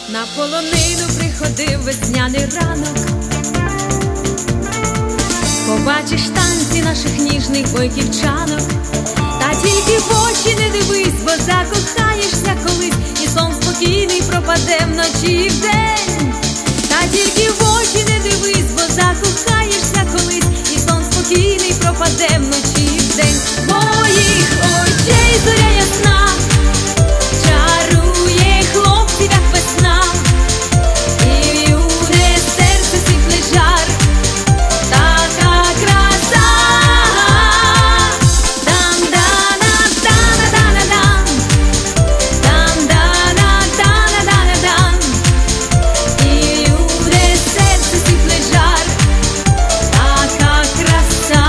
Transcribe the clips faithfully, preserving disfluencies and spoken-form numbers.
На полонину приходив весняний ранок. Побачиш танці наших ніжних бойківчанок. Та тільки в очі не дивись, бо закохаєшся колись, і сон спокійний пропаде вночі і вдень. Та тільки в очі не дивись, бо закохаєшся колись, і сон спокійний пропаде вночі і вдень. Моїх очей зоря ясна чарує хлопців, як весна, і в юне серце світлий жар, така краса. Дан-дана-дана-дана-дан, дан-дана-дана-дана-дан, і в юне серце світлий жар, така краса.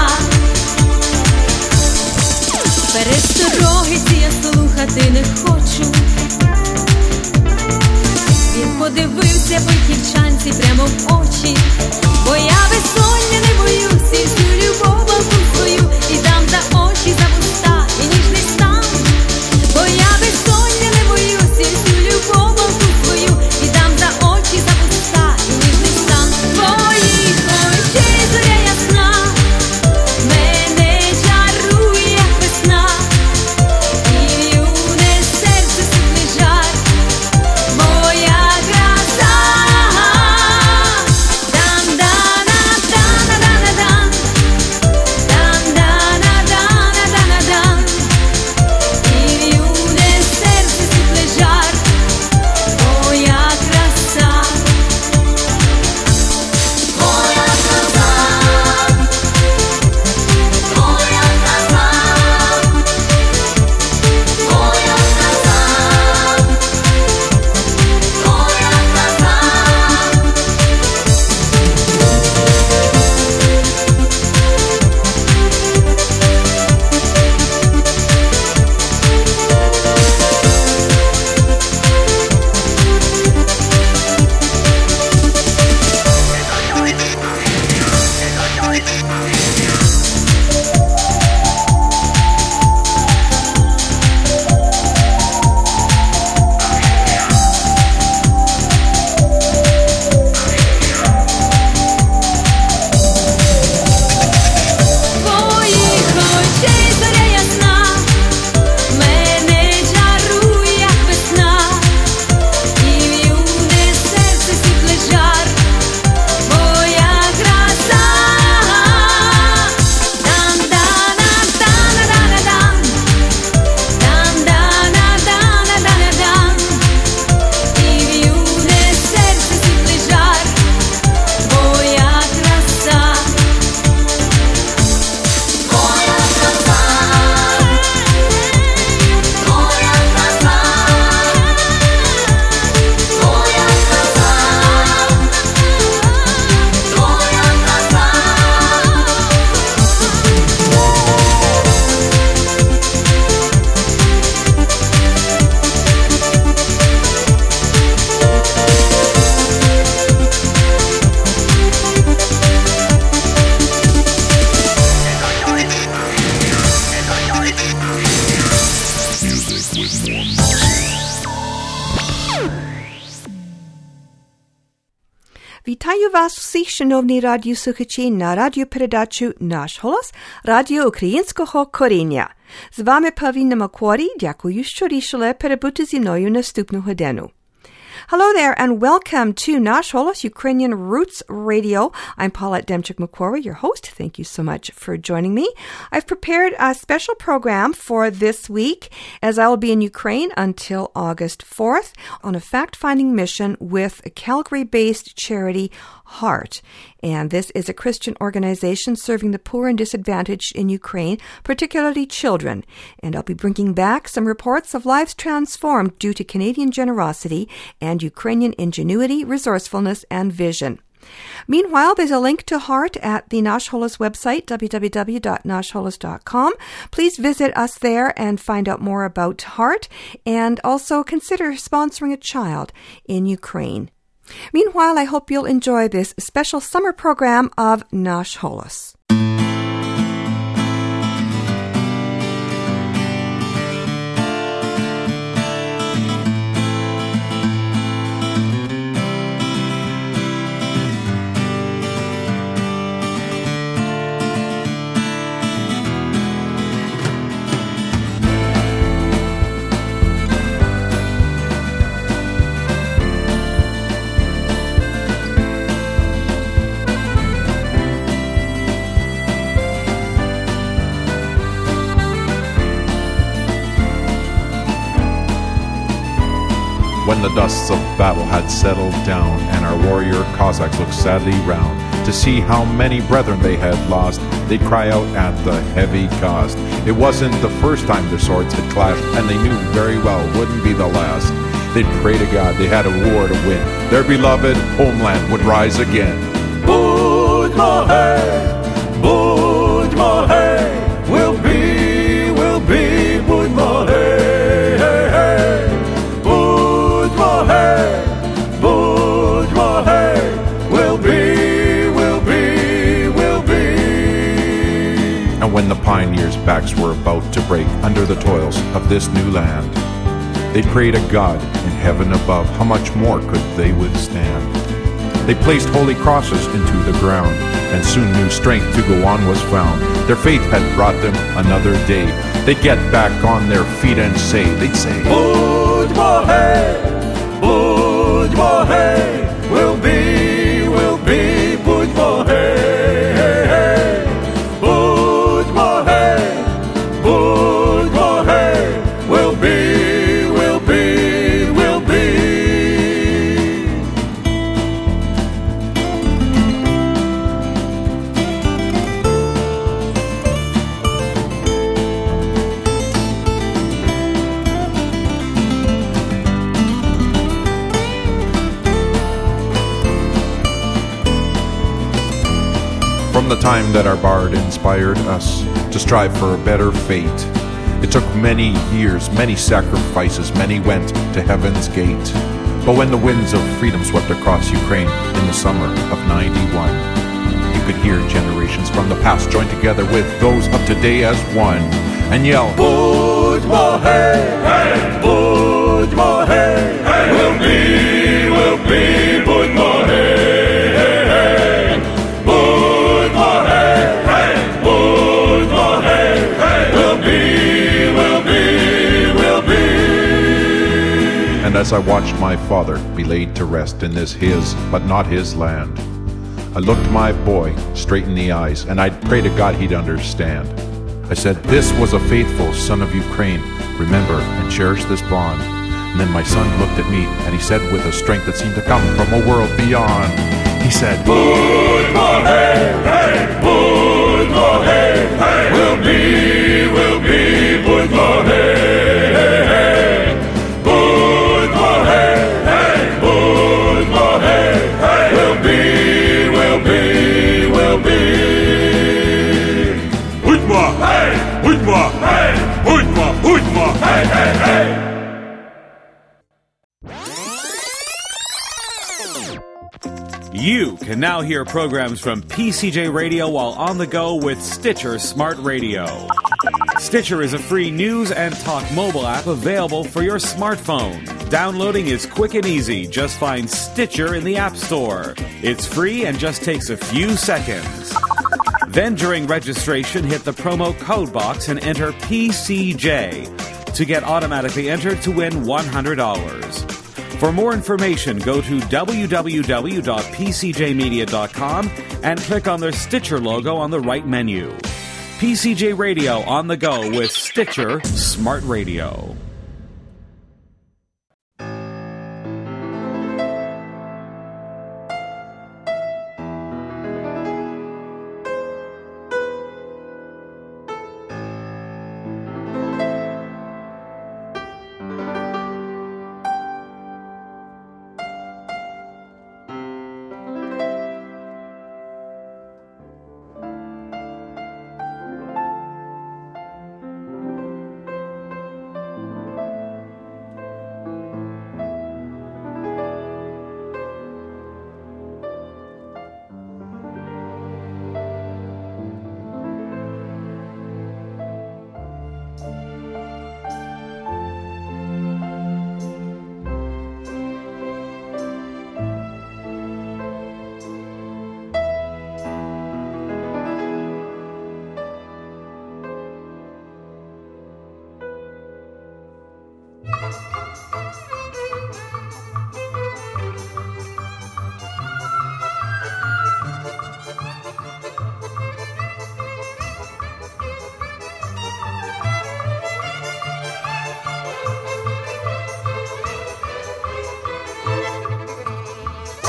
Перестороги ці я слухати не хочу. Він подивився бойківчанці прямо в очі. Бо я безсоння не боюсь, і всю любов балку свою віддам за очі, за вуста і ніжний стан. Бо я безсоння не боюсь, і всю любов балку свою віддам за очі, за вуста і ніжний стан. Твоїх очей зоря ясна мене чарує, як весна, і в юне серце світлий жар, моя краса. Дан-дана-дана-дана-дан, дан-дана-дана-дана-дан, і в юне серце світлий жар, моя краса. Моя краса, моя краса, моя краса, моя краса. Твоїх очей зоря ясна мене чарує, як весна, і в юне серце світлий жар, моя краса. Дан-дана-дана-дана-дан, дан-дана-дана-дана-дан, і в юне серце світлий жар, моя краса. Моя краса, моя краса, моя краса, моя краса. Вітаю вас всіх, шановні радіослухачі, на радіопередачу «Наш голос» Радіо Українського коріння. З вами Павліна Макворі. Дякую, що рішили перебути зі мною наступну годину. Hello there and welcome to Nash Holos Ukrainian Roots Radio. I'm Paulette Demchuk-Macquarie, your host. Thank you so much for joining me. I've prepared a special program for this week as I will be in Ukraine until August fourth on a fact-finding mission with a Calgary-based charity Heart. And this is a Christian organization serving the poor and disadvantaged in Ukraine, particularly children. And I'll be bringing back some reports of lives transformed due to Canadian generosity and Ukrainian ingenuity, resourcefulness, and vision. Meanwhile, there's a link to Heart at the Nash Holos website, w w w dot nash holos dot com. Please visit us there and find out more about Heart, and also consider sponsoring a child in Ukraine. Meanwhile, I hope you'll enjoy this special summer program of Nash Holos. the dusts of battle had settled down, and our warrior Cossacks looked sadly round to see how many brethren they had lost, they'd cry out at the heavy cost. It wasn't the first time their swords had clashed, and they knew very well wouldn't be the last. They'd pray to God they had a war to win. Their beloved homeland would rise again. Будьмо гей, будьмо гей, we'll be, we'll be, будьмо гей, гей, гей. Будьмо гей, будьмо гей, we'll be, we'll be, we'll be. And when the pioneers' backs were about to break under the toils of this new land, they prayed to God in heaven above, how much more could they withstand? They placed holy crosses into the ground, and soon new strength to go on was found. Their faith had brought them another day. They'd get back on their feet and say, they'd say, Будьмо гей, будьмо гей, we'll be, we'll be, будьмо гей, гей, гей. Будьмо гей, будьмо гей, we'll be, we'll be, we'll be. From the time that our bard inspired us to strive for a better fate, it took many years, many sacrifices, many went to heaven's gate. But when the winds of freedom swept across Ukraine in the summer of ninety-one, you could hear generations from the past join together with those of today as one and yell, Будьмо гей, гей, будьмо гей, гей, we'll be, we'll be, будьмо гей, гей, гей. Будьмо гей, гей, будьмо гей, гей, we'll be, we'll be, we'll be. And as I watched my father be laid to rest in this his, but not his land, I looked my boy straight in the eyes, and I'd pray to God he'd understand. I said, this was a faithful son of Ukraine. Remember and cherish this bond. And then my son looked at me, and he said with a strength that seemed to come from a world beyond, he said, Будьмо гей, гей, будьмо гей, гей, we'll be, we'll be, будьмо гей, гей, гей. Будьмо гей, гей, будьмо гей, гей, we'll be, we'll be, we'll be. Будьмо гей, будьмо гей, будьмо, будьмо гей, гей, гей. You can now hear programs from P C J Radio while on the go with Stitcher Smart Radio. Stitcher is a free news and talk mobile app available for your smartphone. Downloading is quick and easy. Just find Stitcher in the App Store. It's free and just takes a few seconds. Then during registration, hit the promo code box and enter P C J to get automatically entered to win one hundred dollars. For more information, go to w w w dot p c j media dot com and click on their Stitcher logo on the right menu. P C J Radio on the go with Stitcher Smart Radio.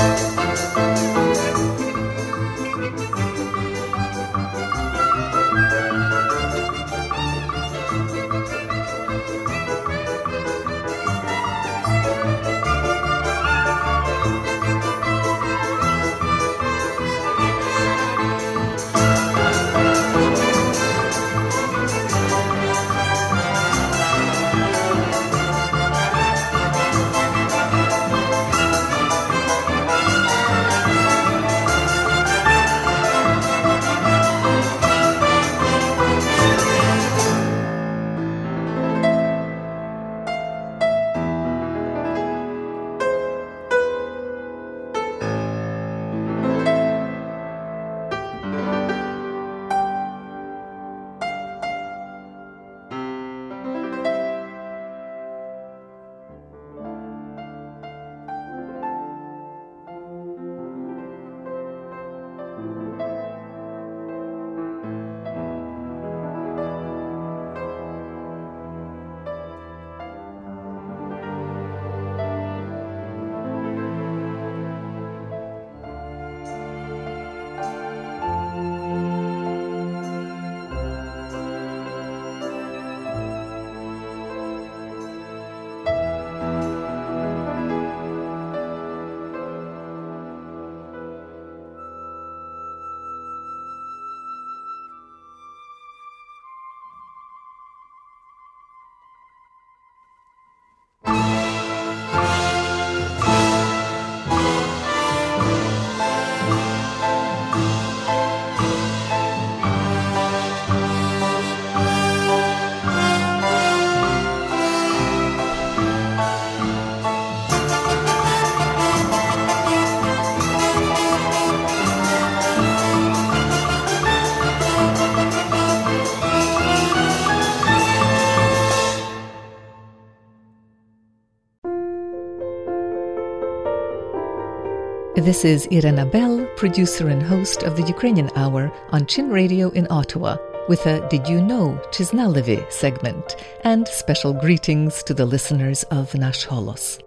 This is Irena Bell, producer and host of the Ukrainian Hour on Chin Radio in Ottawa, with a Did You Know Chiznalivi segment and special greetings to the listeners of Nash Holos.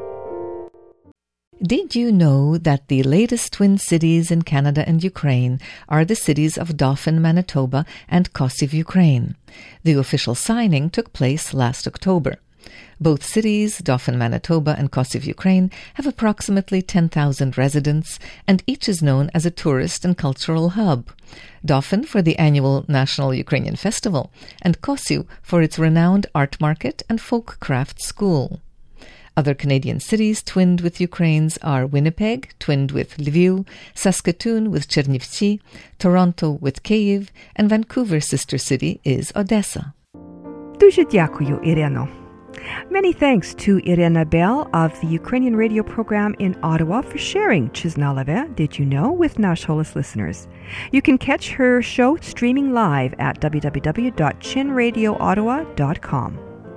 Did you know that the latest twin cities in Canada and Ukraine are the cities of Dauphin, Manitoba and Kosiv, Ukraine? The official signing took place last October. Both cities, Dauphin, Manitoba and Kosiv, Ukraine, have approximately ten thousand residents, and each is known as a tourist and cultural hub. Dauphin for the annual National Ukrainian Festival, and Kosiv for its renowned art market and folk craft school. Other Canadian cities twinned with Ukraine's are Winnipeg, twinned with Lviv, Saskatoon with Chernivtsi, Toronto with Kyiv, and Vancouver's sister city is Odessa. Дуже дякую, Ireno. Many thanks to Irena Bell of the Ukrainian radio program in Ottawa for sharing Chiznalive, Did You Know, with Nash Holos listeners. You can catch her show streaming live at w w w dot chin radio ottawa dot com.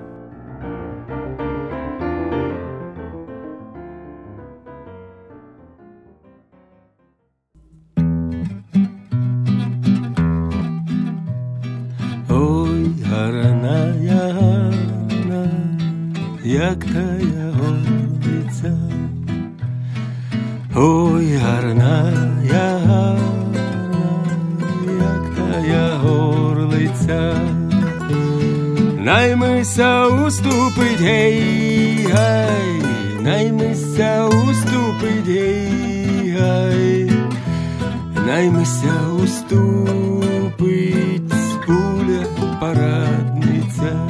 Як тая горлиця, ой, гарна, я гарна, як тая горлиця. Наймися уступить, гей, гай, наймися уступить, гей, гай, наймися уступить, спуля парадниця.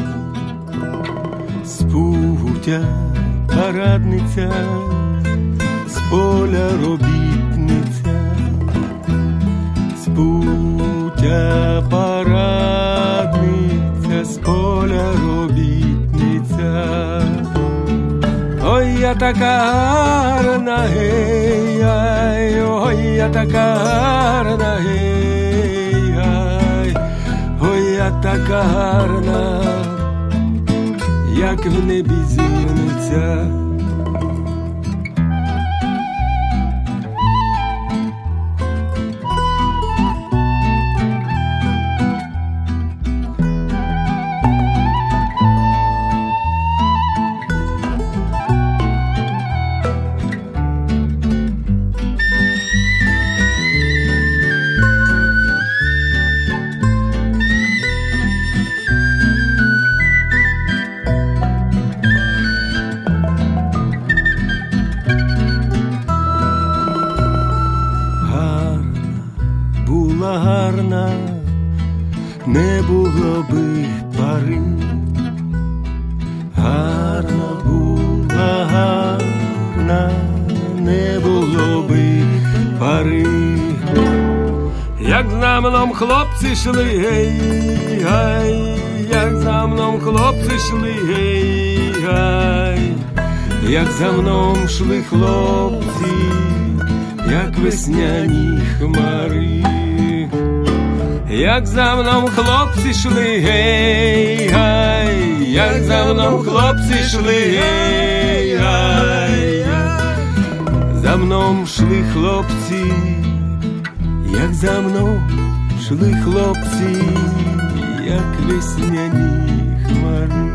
Спутя парадниця, з поля робітниця, спутя парадниця, з поля робітниця. Ой, я така гарна, гей, ай, ой, я така гарна, гей, ай, ой, я така гарна, як в небі зірниця. гарна, не було би пари. Гарна була, гарна, не було би пари. Як за мною хлопці йшли, гей, гай, як за мною хлопці йшли, гей, гай, як за мною йшли хлопці, як весняні хмари. Як за мною хлопці йшли, гей, гай, як за мною хлопці йшли, гей, гай, за мною йшли хлопці, як за мною йшли хлопці, як весняні хмари.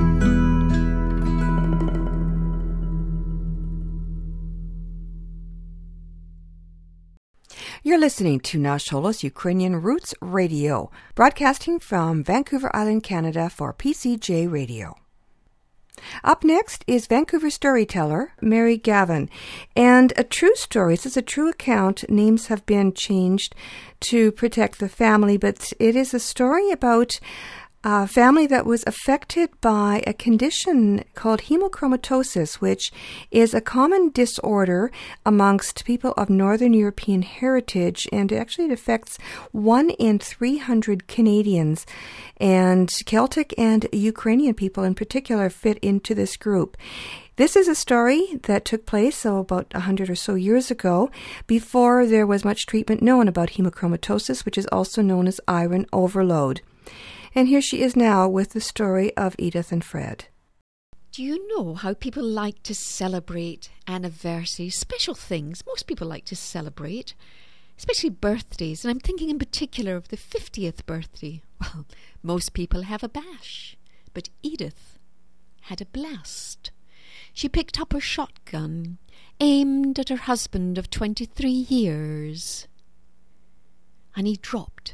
You're listening to Nash Holos Ukrainian Roots Radio, broadcasting from Vancouver Island, Canada for P C J Radio. Up next is Vancouver storyteller Mary Gavin, and a true story. This is a true account. Names have been changed to protect the family, but it is a story about a family that was affected by a condition called hemochromatosis, which is a common disorder amongst people of Northern European heritage, and actually it affects one in three hundred Canadians, and Celtic and Ukrainian people in particular fit into this group. This is a story that took place so about one hundred or so years ago, before there was much treatment known about hemochromatosis, which is also known as iron overload. And here she is now with the story of Edith and Fred. Do you know how people like to celebrate anniversaries, special things? Most people like to celebrate, especially birthdays. And I'm thinking in particular of the fiftieth birthday. Well, most people have a bash, but Edith had a blast. She picked up her shotgun, aimed at her husband of twenty-three years, and he dropped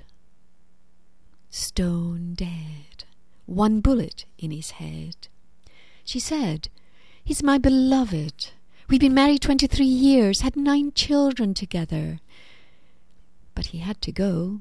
stone dead, one bullet in his head. She said, "He's my beloved. We've been married twenty-three years, had nine children together. But he had to go."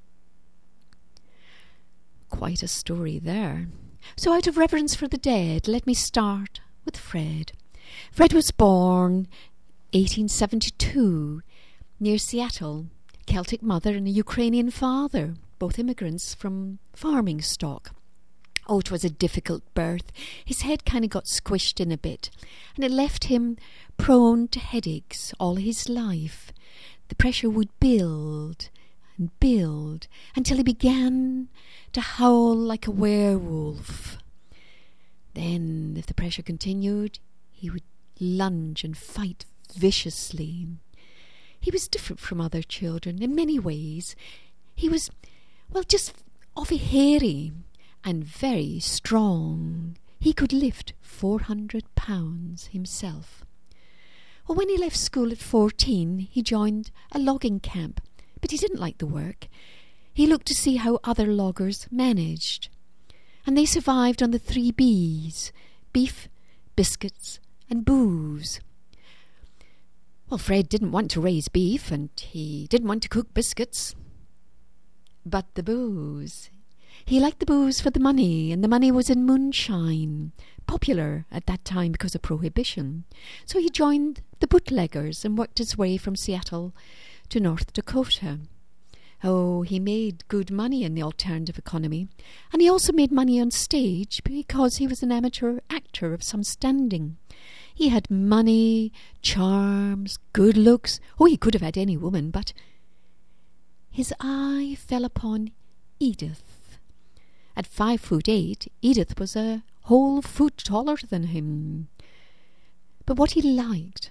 Quite a story there. So out of reverence for the dead, let me start with Fred. Fred was born eighteen seventy-two near Seattle, Celtic mother and a Ukrainian father, both immigrants from farming stock. Oh, it was a difficult birth. His head kind of got squished in a bit, and it left him prone to headaches all his life. The pressure would build and build until he began to howl like a werewolf. Then, if the pressure continued, he would lunge and fight viciously. He was different from other children in many ways. He was, well, just awfully hairy and very strong. He could lift four hundred pounds himself. Well, when he left school at fourteen, he joined a logging camp, but he didn't like the work. He looked to see how other loggers managed, and they survived on the three B's: beef, biscuits, and booze. Well, Fred didn't want to raise beef, and he didn't want to cook biscuits. But the booze. He liked the booze for the money, and the money was in moonshine, popular at that time because of prohibition. So he joined the bootleggers and worked his way from Seattle to North Dakota. Oh, he made good money in the alternative economy, and he also made money on stage because he was an amateur actor of some standing. He had money, charms, good looks. Oh, he could have had any woman, but his eye fell upon Edith. At five foot eight, Edith was a whole foot taller than him. But what he liked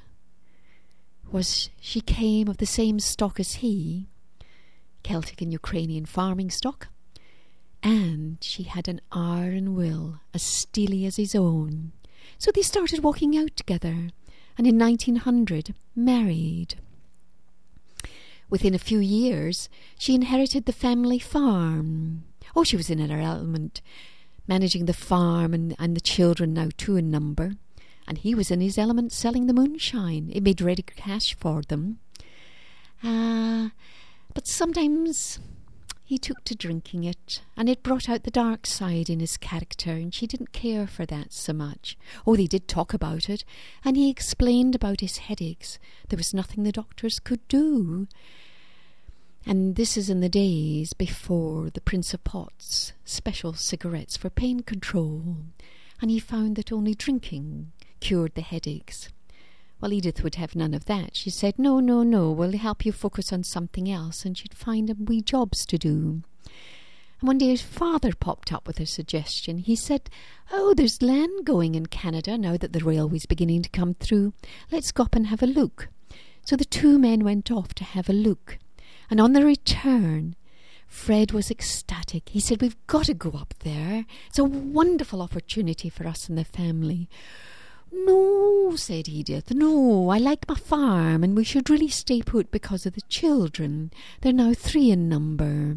was she came of the same stock as he, Celtic and Ukrainian farming stock, and she had an iron will as steely as his own. So they started walking out together, and in nineteen hundred married. Within a few years, she inherited the family farm. Oh, she was in her element, managing the farm and, and the children, now two in number. And he was in his element selling the moonshine. It made ready cash for them. Ah, uh, but sometimes he took to drinking it, and it brought out the dark side in his character, and she didn't care for that so much. Oh, they did talk about it, and he explained about his headaches. There was nothing the doctors could do. And this is in the days before the Prince of Pots special cigarettes for pain control, and he found that only drinking cured the headaches. Well, Edith would have none of that. She said, no, no, no, we'll help you focus on something else, and she'd find him wee jobs to do. And one day his father popped up with a suggestion. He said, oh, there's land going in Canada now that the railway's beginning to come through. Let's go up and have a look. So the two men went off to have a look. And on the return, Fred was ecstatic. He said, we've got to go up there. It's a wonderful opportunity for us and the family. No, said Edith, no, I like my farm, and we should really stay put because of the children. They're now three in number.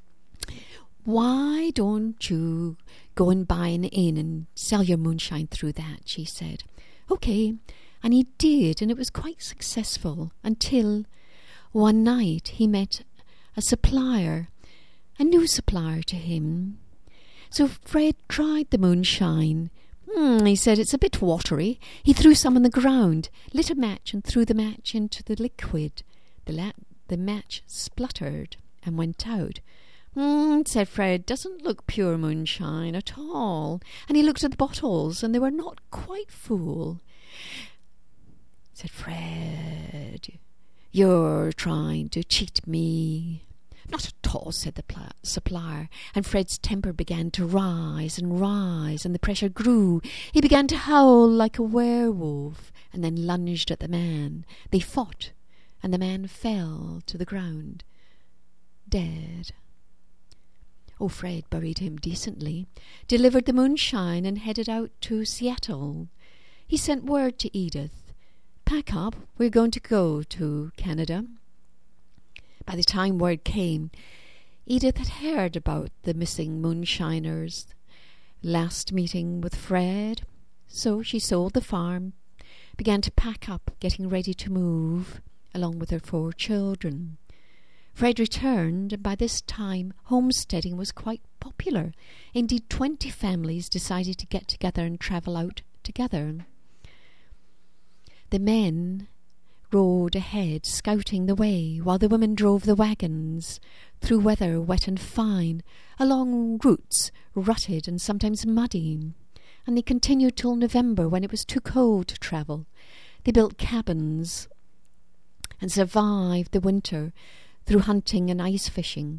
Why don't you go and buy an inn and sell your moonshine through that, she said. Okay, and he did, and it was quite successful, until one night he met a supplier, a new supplier to him. So Fred tried the moonshine. Mm, he said, it's a bit watery. He threw some on the ground, lit a match and threw the match into the liquid. The, la- the match spluttered and went out. Mm, said Fred, doesn't look pure moonshine at all. And he looked at the bottles, and they were not quite full. Said Fred, you're trying to cheat me. Not at all, said the pl- supplier, and Fred's temper began to rise and rise, and the pressure grew. He began to howl like a werewolf, and then lunged at the man. They fought, and the man fell to the ground, dead. Oh, Fred buried him decently, delivered the moonshine, and headed out to Seattle. He sent word to Edith, pack up, we're going to go to Canada. By the time word came, Edith had heard about the missing moonshiners' last meeting with Fred. So she sold the farm, began to pack up, getting ready to move, along with her four children. Fred returned, and by this time homesteading was quite popular. Indeed, twenty families decided to get together and travel out together. The men rode ahead, scouting the way, while the women drove the wagons through weather wet and fine, along routes rutted and sometimes muddy, and they continued till November, when it was too cold to travel. They built cabins and survived the winter through hunting and ice fishing.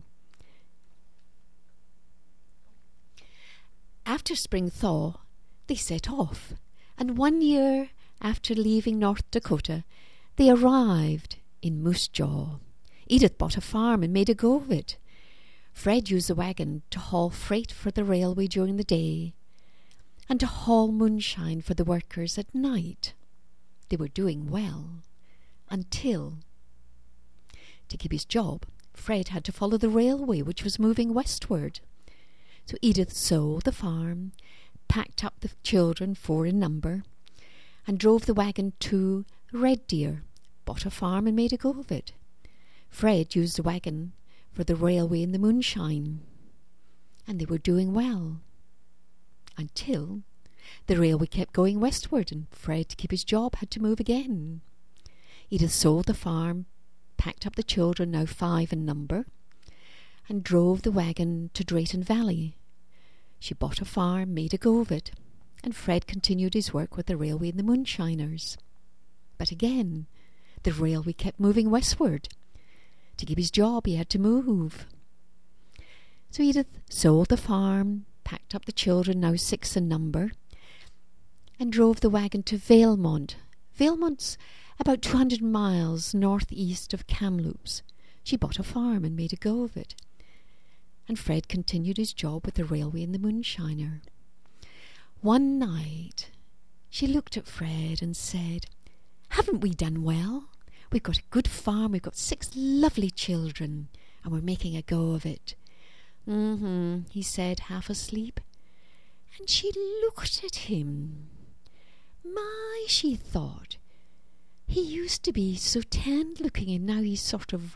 After spring thaw, they set off, and one year after leaving North Dakota, they arrived in Moose Jaw. Edith bought a farm and made a go of it. Fred used the wagon to haul freight for the railway during the day and to haul moonshine for the workers at night. They were doing well until, to keep his job, Fred had to follow the railway, which was moving westward. So Edith sold the farm, packed up the children, four in number, and drove the wagon to Red Deer, bought a farm and made a go of it. Fred used the wagon for the railway and the moonshine, and they were doing well until the railway kept going westward, and Fred, to keep his job, had to move again. Edith sold the farm, packed up the children, now five in number, and drove the wagon to Drayton Valley. She bought a farm, made a go of it, and Fred continued his work with the railway and the moonshiners. But again, the railway kept moving westward. To keep his job, he had to move. So Edith sold the farm, packed up the children, now six in number, and drove the wagon to Valemount. Valemount's about two hundred miles northeast of Kamloops. She bought a farm and made a go of it. And Fred continued his job with the railway and the moonshiner. One night, she looked at Fred and said, haven't we done well? We've got a good farm, we've got six lovely children, and we're making a go of it. Mm-hmm, he said, half asleep. And she looked at him. My, she thought, he used to be so tanned looking, and now he's sort of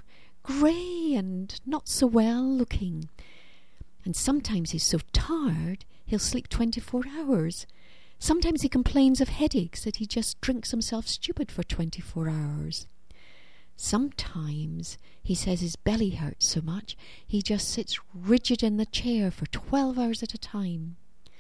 grey and not so well looking. And sometimes he's so tired he'll sleep twenty-four hours. Sometimes he complains of headaches that he just drinks himself stupid for twenty-four hours. Sometimes he says his belly hurts so much he just sits rigid in the chair for twelve hours at a time.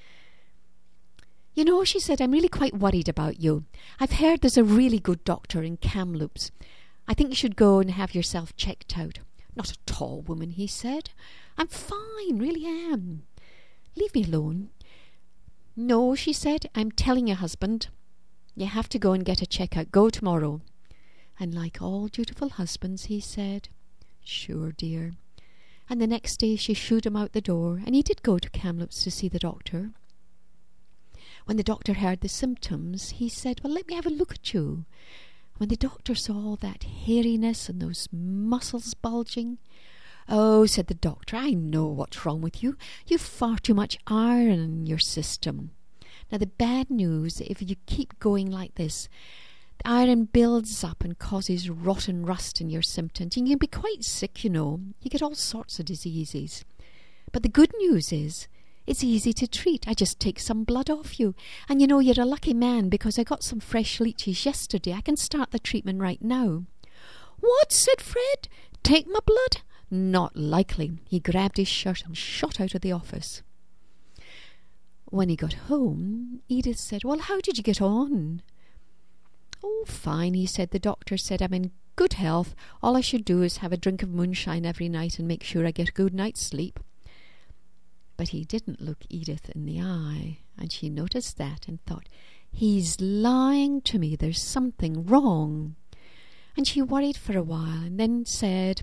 You know, she said, I'm really quite worried about you. I've heard there's a really good doctor in Kamloops. I think you should go and have yourself checked out. Not at all, woman, he said. I'm fine, really am. Leave me alone. No, she said, I'm telling your husband. You have to go and get a check-out. Go tomorrow. And like all dutiful husbands, he said, sure, dear. And the next day she shooed him out the door, and he did go to Kamloops to see the doctor. When the doctor heard the symptoms, he said, well, let me have a look at you. When the doctor saw all that hairiness and those muscles bulging, oh, said the doctor, I know what's wrong with you. You've far too much iron in your system. Now, the bad news, if you keep going like this, the iron builds up and causes rot and rust in your symptoms. You can be quite sick, you know. You get all sorts of diseases. But the good news is, it's easy to treat. I just take some blood off you. And you know, you're a lucky man because I got some fresh leeches yesterday. I can start the treatment right now. What? Said Fred. Take my blood? Not likely. He grabbed his shirt and shot out of the office. When he got home, Edith said, well, how did you get on? Oh, fine, he said. The doctor said I'm in good health. All I should do is have a drink of moonshine every night and make sure I get a good night's sleep. But he didn't look Edith in the eye, and she noticed that and thought, he's lying to me. There's something wrong. And she worried for a while and then said,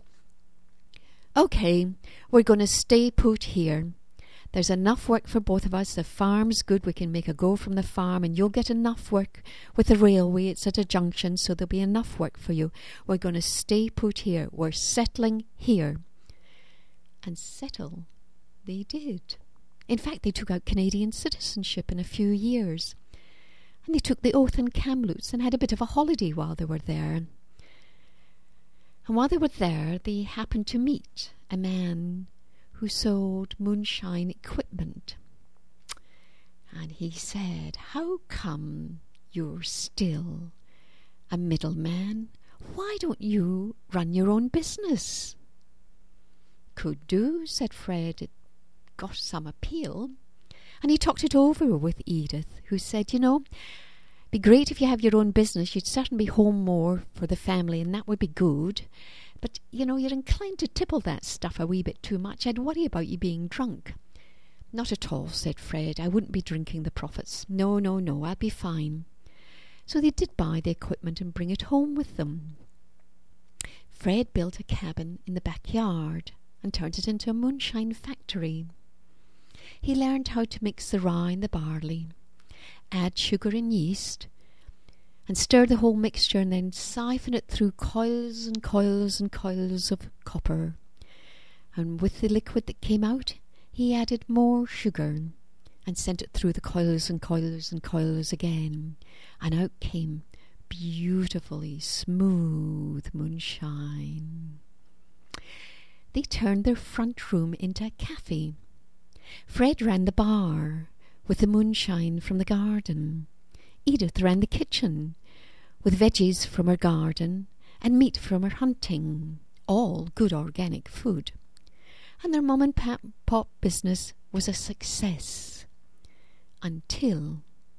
OK, we're going to stay put here. There's enough work for both of us. The farm's good. We can make a go from the farm, and you'll get enough work with the railway. It's at a junction, so there'll be enough work for you. We're going to stay put here. We're settling here. And settle they did. In fact, they took out Canadian citizenship in a few years. And they took the oath in Kamloops and had a bit of a holiday while they were there. And while they were there, they happened to meet a man who sold moonshine equipment. And he said, how come you're still a middleman? Why don't you run your own business? Could do, said Fred. It got some appeal. And he talked it over with Edith, who said, you know, be great if you have your own business. You'd certainly be home more for the family, and that would be good. But, you know, you're inclined to tipple that stuff a wee bit too much. I'd worry about you being drunk. Not at all, said Fred. I wouldn't be drinking the profits. No, no, no, I'd be fine. So they did buy the equipment and bring it home with them. Fred built a cabin in the backyard and turned it into a moonshine factory. He learned how to mix the rye and the barley, add sugar and yeast, and stir the whole mixture and then siphon it through coils and coils and coils of copper. And with the liquid that came out, he added more sugar and sent it through the coils and coils and coils again. And out came beautifully smooth moonshine. They turned their front room into a cafe. Fred ran the bar with the moonshine from the garden. Edith ran the kitchen with veggies from her garden and meat from her hunting, all good organic food. And their mum and pop business was a success until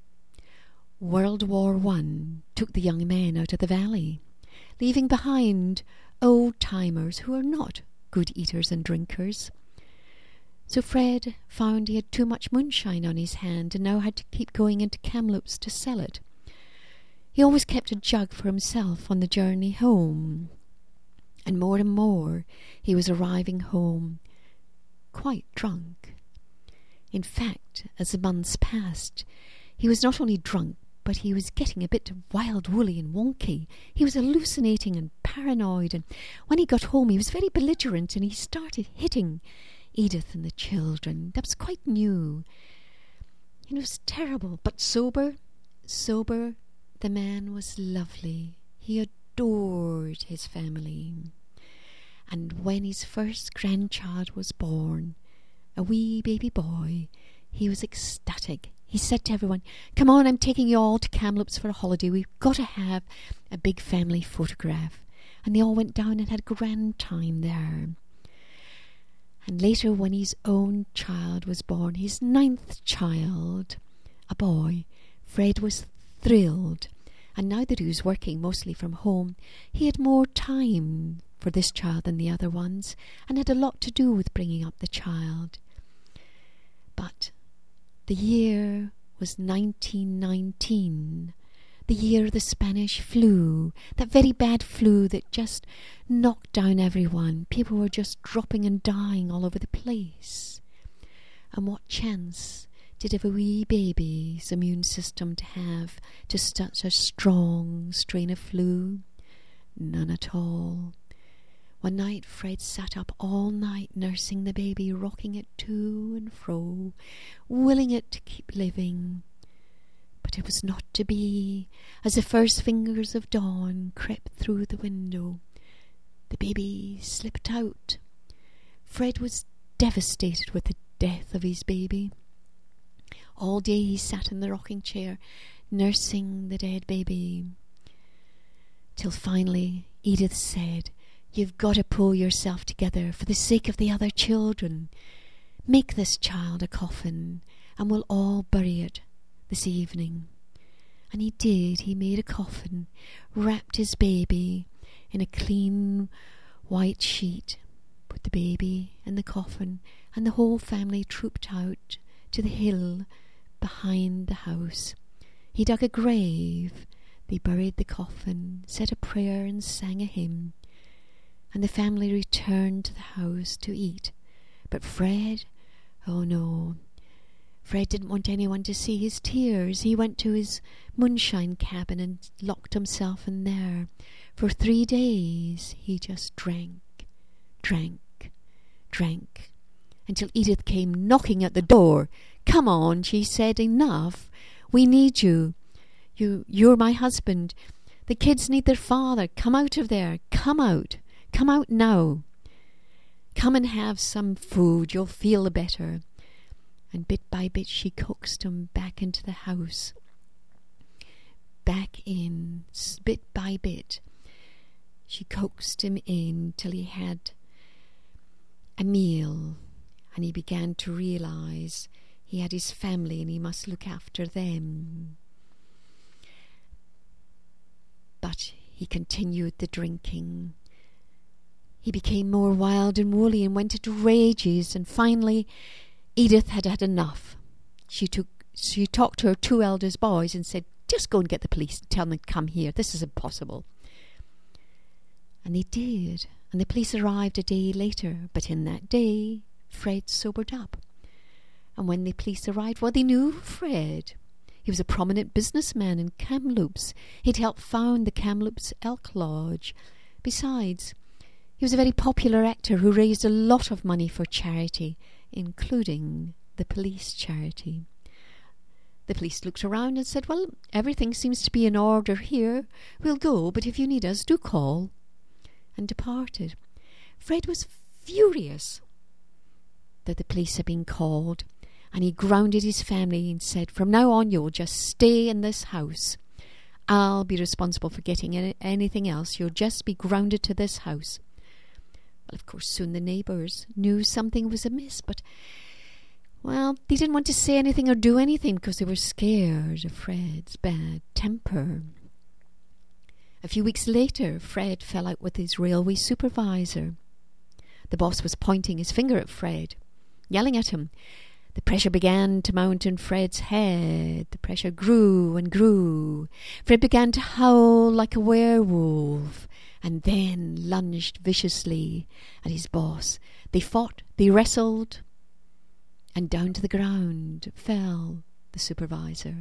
World War One took the young men out of the valley, leaving behind old-timers who are not good eaters and drinkers. So Fred found he had too much moonshine on his hand and now had to keep going into Kamloops to sell it. He always kept a jug for himself on the journey home. And more and more he was arriving home quite drunk. In fact, as the months passed, he was not only drunk, but he was getting a bit wild, woolly and wonky. He was hallucinating and paranoid, and when he got home he was very belligerent and he started hitting Edith and the children. That was quite new. It was terrible, but sober, sober, the man was lovely. He adored his family. And when his first grandchild was born, a wee baby boy, he was ecstatic. He said to everyone, "Come on, I'm taking you all to Kamloops for a holiday. We've got to have a big family photograph." And they all went down and had a grand time there. And later, when his own child was born, his ninth child, a boy, Fred was thrilled. And now that he was working mostly from home, he had more time for this child than the other ones, and had a lot to do with bringing up the child. But the year was nineteen nineteen, the year of the Spanish flu, that very bad flu that just knocked down everyone. People were just dropping and dying all over the place. And what chance did a wee baby's immune system to have to such a strong strain of flu? None at all. One night Fred sat up all night nursing the baby, rocking it to and fro, willing it to keep living. But it was not to be. As the first fingers of dawn crept through the window, the baby slipped out. Fred was devastated with the death of his baby. All day he sat in the rocking chair, nursing the dead baby, till finally Edith said, "You've got to pull yourself together for the sake of the other children. Make this child a coffin, and we'll all bury it this evening." And he did. He made a coffin, wrapped his baby in a clean white sheet, put the baby in the coffin, and the whole family trooped out to the hill behind the house. He dug a grave. They buried the coffin, said a prayer, and sang a hymn. And the family returned to the house to eat. But Fred, oh no, Fred didn't want anyone to see his tears. He went to his moonshine cabin and locked himself in there. For three days he just drank, drank, drank, until Edith came knocking at the door. "Come on," she said, "enough. We need you. You, you're my husband. The kids need their father. Come out of there. Come out. Come out now. Come and have some food. You'll feel better." And bit by bit she coaxed him back into the house. Back in, bit by bit. She coaxed him in till he had a meal, and he began to realize he had his family and he must look after them. But he continued the drinking. He became more wild and woolly and went into rages, and finally Edith had had enough. She took, she talked to her two eldest boys and said, "Just go and get the police and tell them to come here. This is impossible." And they did, and the police arrived a day later. But in that day, Fred sobered up. And when the police arrived, well, they knew Fred. He was a prominent businessman in Kamloops. He'd helped found the Kamloops Elk Lodge. Besides, he was a very popular actor who raised a lot of money for charity, including the police charity. The police looked around and said, "Well, everything seems to be in order here. We'll go, but if you need us, do call," and departed. Fred was furious that the police had been called, and he grounded his family and said, "From now on, you'll just stay in this house. I'll be responsible for getting any- anything else. You'll just be grounded to this house." Well, of course, soon the neighbours knew something was amiss, but, well, they didn't want to say anything or do anything because they were scared of Fred's bad temper. A few weeks later, Fred fell out with his railway supervisor. The boss was pointing his finger at Fred, yelling at him. The pressure began to mount in Fred's head. The pressure grew and grew. Fred began to howl like a werewolf, and then lunged viciously at his boss. They fought, they wrestled, and down to the ground fell the supervisor,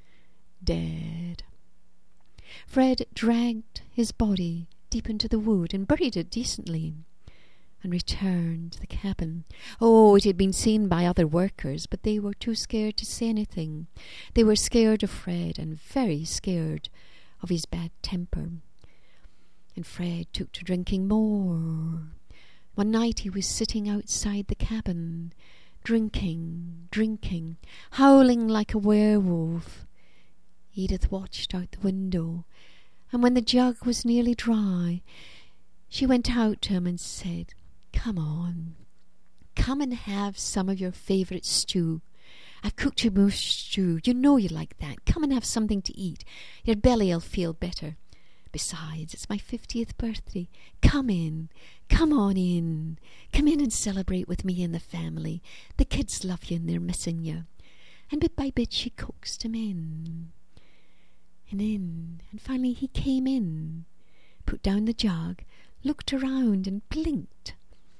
dead. Fred dragged his body deep into the wood and buried it decently, and returned to the cabin. Oh, it had been seen by other workers, but they were too scared to say anything. They were scared of Fred, and very scared of his bad temper. And Fred took to drinking more. One night he was sitting outside the cabin, drinking, drinking, howling like a werewolf. Edith watched out the window, and when the jug was nearly dry, she went out to him and said, "Come on, come and have some of your favourite stew. I've cooked you moose stew. You know you like that. Come and have something to eat. Your belly'll feel better. Besides, it's my fiftieth birthday. Come in. Come on in. Come in and celebrate with me and the family. The kids love you and they're missing you." And bit by bit she coaxed him in. And in. And finally he came in, put down the jug, looked around and blinked.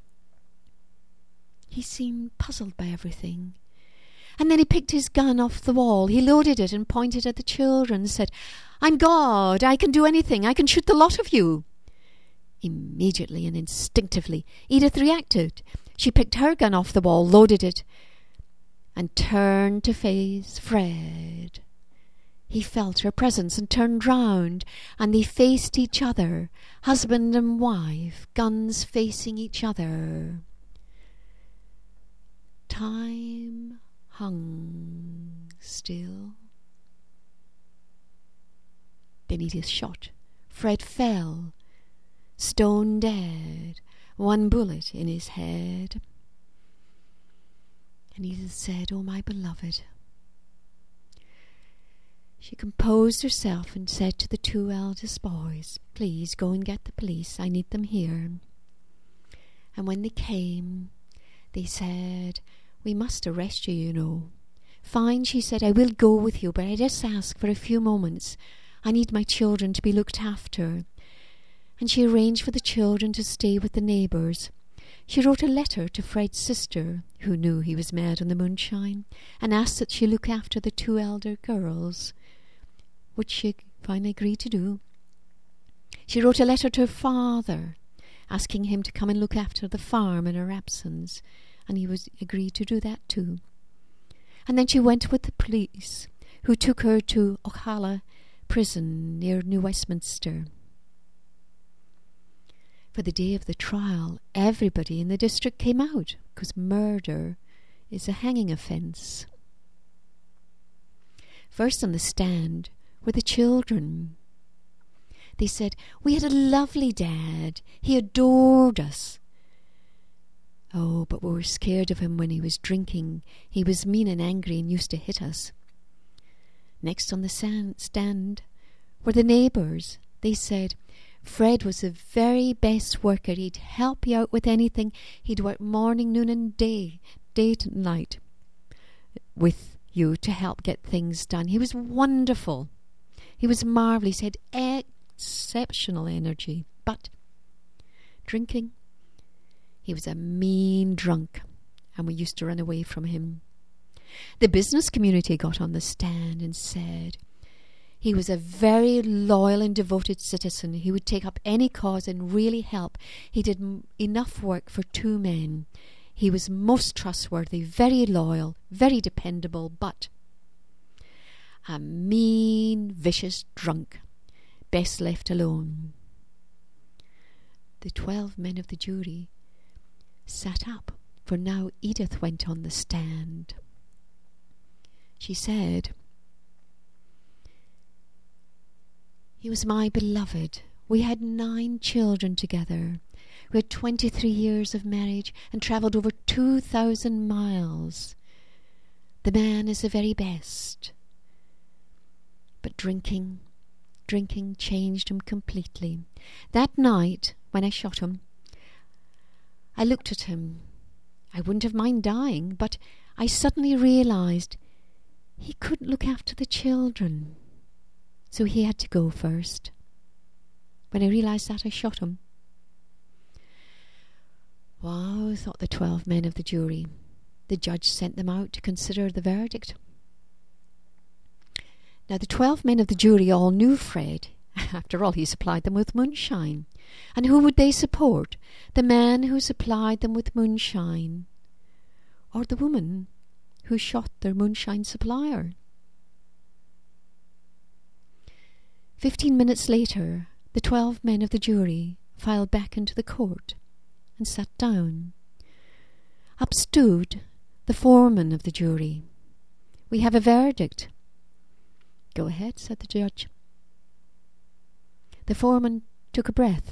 He seemed puzzled by everything. And then he picked his gun off the wall. He loaded it and pointed at the children and said, "I'm God. I can do anything. I can shoot the lot of you." Immediately and instinctively, Edith reacted. She picked her gun off the wall, loaded it, and turned to face Fred. He felt her presence and turned round, and they faced each other, husband and wife, guns facing each other. Time hung still. Then Edith shot. Fred fell, stone dead, one bullet in his head. And Edith said, "Oh, my beloved." She composed herself and said to the two eldest boys, "Please go and get the police. I need them here." And when they came, they said, "We must arrest you, you know." "Fine," she said, "I will go with you, but I just ask for a few moments. I need my children to be looked after." And she arranged for the children to stay with the neighbours. She wrote a letter to Fred's sister, who knew he was mad on the moonshine, and asked that she look after the two elder girls, which she finally agreed to do. She wrote a letter to her father, asking him to come and look after the farm in her absence, and he was agreed to do that too. And then she went with the police, who took her to Ochala prison near New Westminster. For the day of the trial, everybody in the district came out, because murder is a hanging offence. First on the stand were the children. They said, "We had a lovely dad. He adored us. Oh, but we were scared of him when he was drinking. He was mean and angry and used to hit us." Next on the stand were the neighbours. They said, "Fred was the very best worker. He'd help you out with anything. He'd work morning, noon and day, day to night with you to help get things done. He was wonderful. He was marvellous. He had exceptional energy. But drinking, he was a mean drunk, and we used to run away from him." The business community got on the stand and said, "He was a very loyal and devoted citizen. He would take up any cause and really help. He did m- enough work for two men. He was most trustworthy, very loyal, very dependable, but a mean, vicious drunk. Best left alone." The twelve men of the jury sat up, for now Edith went on the stand. She said, "He was my beloved. We had nine children together. We had twenty-three years of marriage and travelled over two thousand miles. The man is the very best. But drinking, drinking changed him completely. That night, when I shot him, I looked at him. I wouldn't have minded dying, but I suddenly realised he couldn't look after the children. So he had to go first. When I realised that, I shot him." Wow, thought the twelve men of the jury. The judge sent them out to consider the verdict. Now the twelve men of the jury all knew Fred. After all, he supplied them with moonshine. And who would they support? The man who supplied them with moonshine, or the woman who shot their moonshine supplier? Fifteen minutes later, the twelve men of the jury filed back into the court, and sat down. Up stood the foreman of the jury. "We have a verdict." "Go ahead," said the judge. The foreman took a breath.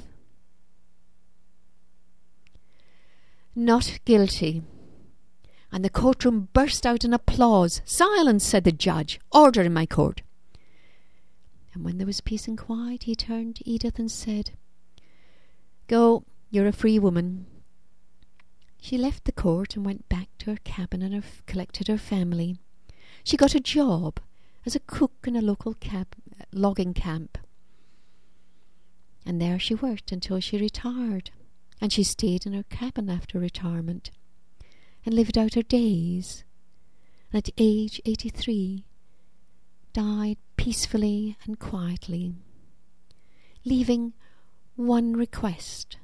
"Not guilty." And the courtroom burst out in applause. "Silence," said the judge. "Order in my court." And when there was peace and quiet, he turned to Edith and said, "Go, you're a free woman." She left the court and went back to her cabin and her f- collected her family. She got a job as a cook in a local cab- logging camp. And there she worked until she retired. And she stayed in her cabin after retirement and lived out her days. And at age eighty-three, died peacefully and quietly, leaving one request.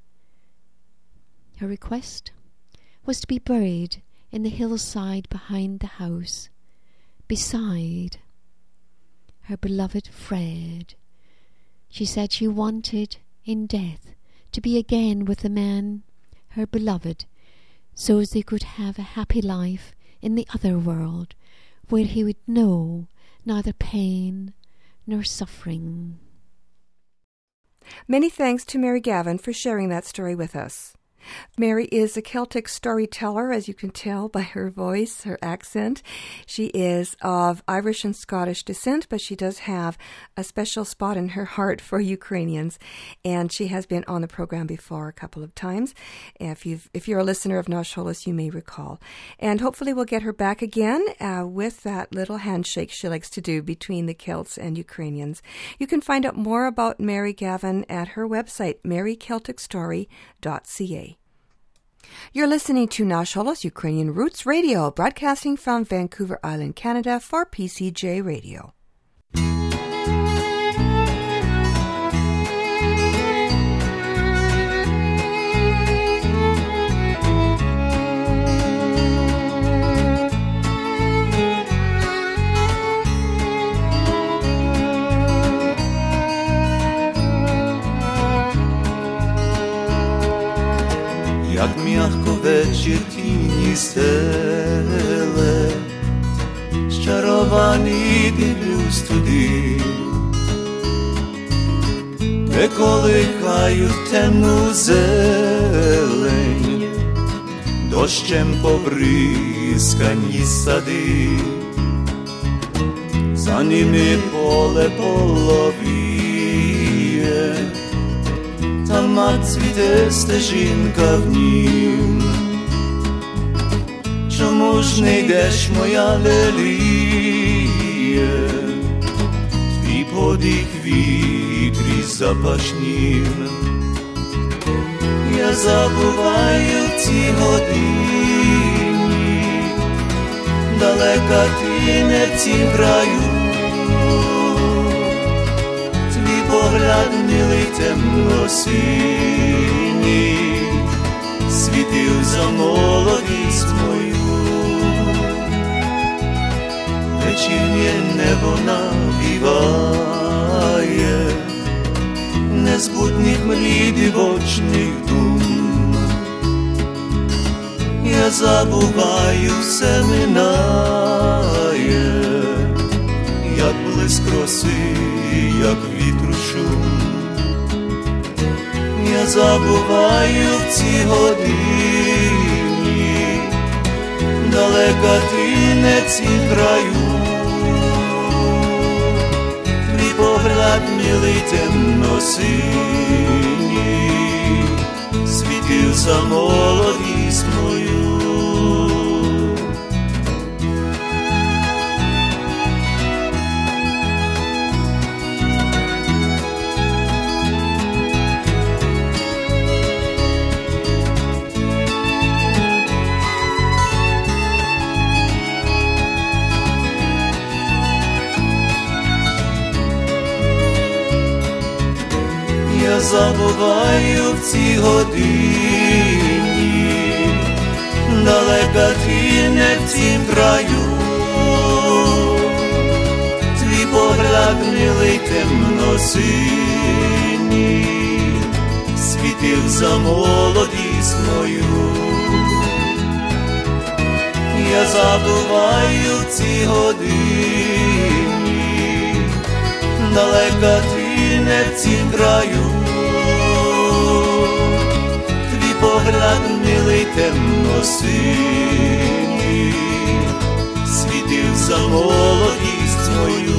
Her request was to be buried in the hillside behind the house, beside her beloved Fred. She said she wanted, in death, to be again with the man, her beloved, so as they could have a happy life in the other world, where he would know neither pain nor suffering. Many thanks to Mary Gavin for sharing that story with us. Mary is a Celtic storyteller, as you can tell by her voice, her accent. She is of Irish and Scottish descent, but she does have a special spot in her heart for Ukrainians, and she has been on the program before a couple of times. If you've, if you're a listener of Nash Holos, you may recall. And hopefully we'll get her back again uh, with that little handshake she likes to do between the Celts and Ukrainians. You can find out more about Mary Gavin at her website, mary celtic story dot c a. You're listening to Nash Holos Ukrainian Roots Radio, broadcasting from Vancouver Island, Canada for P C J Radio. Jak m'ягко вечір тіні стеле, зчарований дивлюсь туди, де колихають темну зелень, дощем побризкані сади, за ними поле половіє, та мак цвіте стежинка в нім. Чому ж не йдеш, моя леліє, твій подих вітрі запашнім? Я забуваю в цій годині, далека ти не в цім краю, погляд милий темно-синій світив за молодість мою. Вечірнє небо навіває незбутніх мрій дивочних дум. Я забуваю, все минає, як блиск роси, як вітру шум. Я забуваю в цій годині, далека ти не в цім краю. Твій погляд милий темно-синій світив за молодість мою. Я забуваю в цій годині, далека ти не в цім краю. Твій погляд милий темно-синій світив за молодість молодість мою. Я забуваю ці години, далека ти не в цім краю. Твій погляд милий темно-синій світив за молодість мою.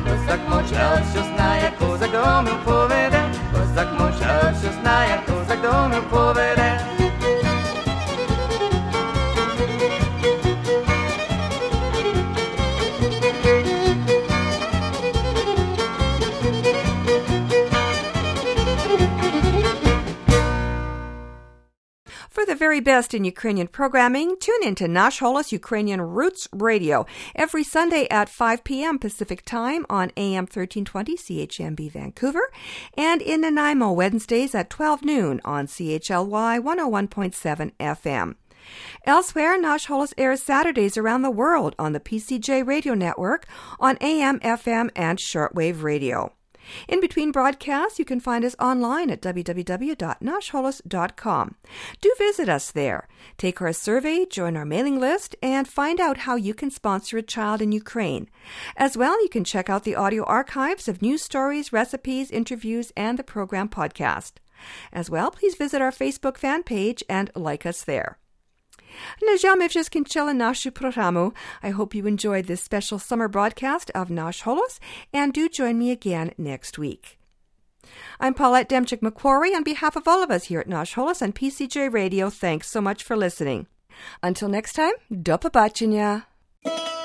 Козак мовчав, що знає, козак дому поведе. Козак мовчав, що знає, козак дому поведе. For the very best in Ukrainian programming, tune in to Nash Holos Ukrainian Roots Radio every Sunday at five p.m. Pacific Time on A M thirteen twenty C H M B Vancouver and in Nanaimo Wednesdays at twelve noon on C H L Y one oh one point seven F M. Elsewhere, Nash Holos airs Saturdays around the world on the P C J Radio Network on A M, F M, and shortwave radio. In between broadcasts, you can find us online at w w w dot nash holos dot com. Do visit us there. Take our survey, join our mailing list, and find out how you can sponsor a child in Ukraine. As well, you can check out the audio archives of news stories, recipes, interviews, and the program podcast. As well, please visit our Facebook fan page and like us there. Na жаль, ми вже скінчили нашу програму. I hope you enjoyed this special summer broadcast of Nash Holos, and do join me again next week. I'm Paulette Demchik-McQuarrie on behalf of all of us here at Nash Holos and P C J Radio. Thanks so much for listening. Until next time, do побачення.